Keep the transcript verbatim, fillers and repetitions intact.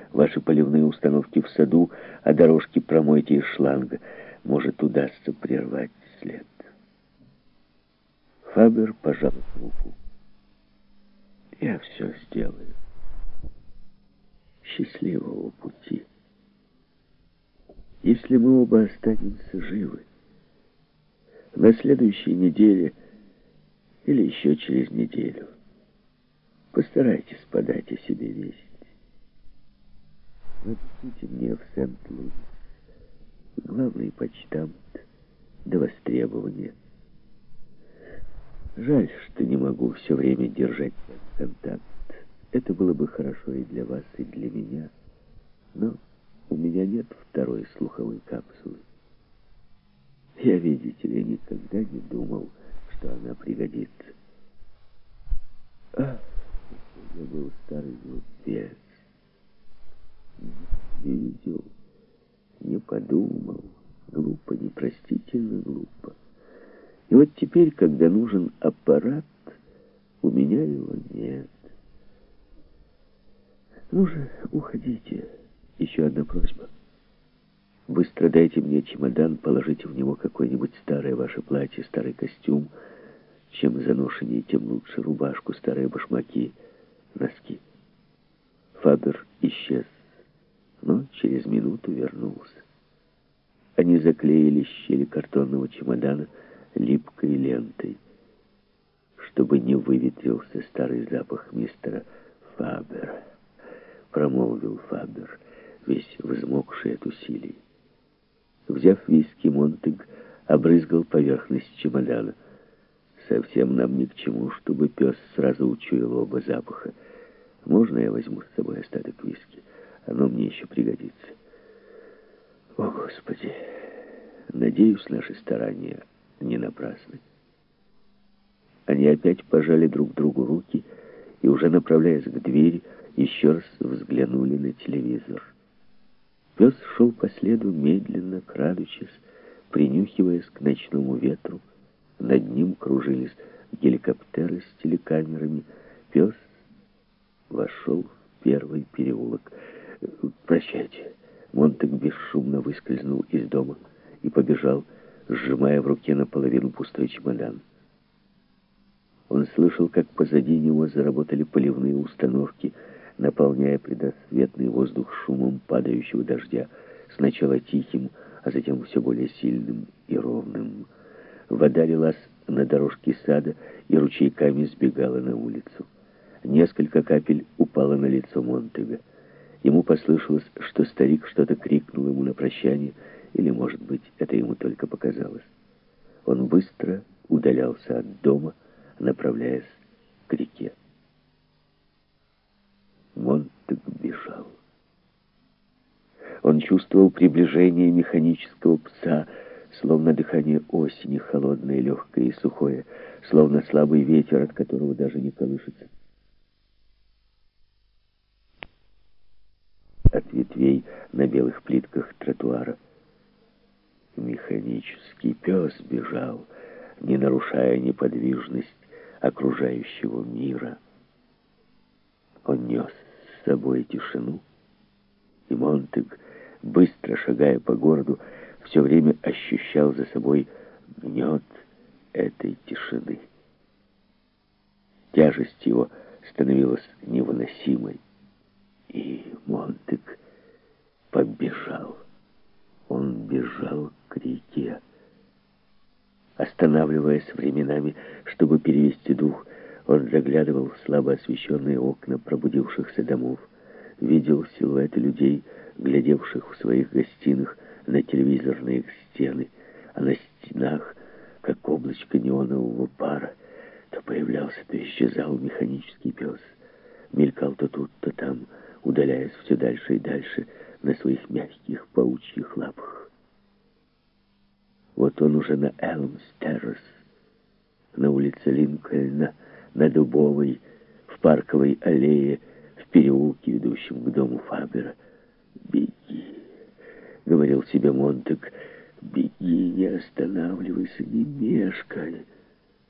Ваши поливные установки в саду, а дорожки промойте из шланга. Может, удастся прервать след. Фабер пожал руку. Я все сделаю. Счастливого пути. Если мы оба останемся живы, на следующей неделе или еще через неделю постарайтесь подать о себе весть. Напишите мне в Сент-Луис. Главный почтамт до востребования. Жаль, что не могу все время держать контакт. Это было бы хорошо и для вас, и для меня. Но у меня нет второй слуховой капсулы. Я, видите ли, никогда не думал, что она пригодится. Ах, я был старый глупец. Не видел, не подумал. Глупо, непростительно глупо. И вот теперь, когда нужен аппарат, у меня его нет. Ну же, уходите. Еще одна просьба. Быстро дайте мне чемодан, положите в него какое-нибудь старое ваше платье, старый костюм. Чем заношеннее, тем лучше. Рубашку, старые башмаки, носки. Фабер исчез, но через минуту вернулся. Они заклеили щели картонного чемодана липкой лентой, чтобы не выветрился старый запах мистера Фабера. Промолвил Фабер, весь взмокший от усилий. Взяв виски, Монтег обрызгал поверхность чемодана. Совсем нам ни к чему, чтобы пес сразу учуял оба запаха. Можно я возьму с собой остаток виски? Оно мне еще пригодится. О, Господи! Надеюсь, наши старания не напрасны. Они опять пожали друг другу руки и, уже направляясь к двери, еще раз взглянули на телевизор. Пес шел по следу, медленно, крадучись, принюхиваясь к ночному ветру. Над ним кружились геликоптеры с телекамерами. Пес вошел в первый переулок. «Прощайте». Монтег бесшумно выскользнул из дома и побежал, сжимая в руке наполовину пустой чемодан. Он слышал, как позади него заработали поливные установки, наполняя предрассветный воздух шумом падающего дождя, сначала тихим, а затем все более сильным и ровным. Вода лилась на дорожке сада и ручейками сбегала на улицу. Несколько капель упало на лицо Монтега. Ему послышалось, что старик что-то крикнул ему на прощание, или, может быть, это ему только показалось. Он быстро удалялся от дома, направляясь к реке. Монтег бежал. Он чувствовал приближение механического пса, словно дыхание осени, холодное, легкое и сухое, словно слабый ветер, от которого даже не колышется. От ветвей на белых плитках тротуара. Механический пес бежал, не нарушая неподвижность окружающего мира. Он нес с собой тишину, и Монтег, быстро шагая по городу, все время ощущал за собой гнет этой тишины. Тяжесть его становилась невыносимой, и Монтег побежал. Он бежал к реке. Останавливаясь временами, чтобы перевести дух, он заглядывал в слабо освещенные окна пробудившихся домов, видел силуэты людей, глядевших в своих гостиных на телевизорные стены, а на стенах, как облачко неонового пара, то появлялся, то исчезал механический пес. Мелькал то тут, то там, удаляясь все дальше и дальше на своих мягких паучьих лапах. Вот он уже на Элмс-террас, на улице Линкольна, на Дубовой, в парковой аллее, в переулке, ведущем к дому Фабера. «Беги», — говорил себе Монтег, — «беги, не останавливайся, не мешкай».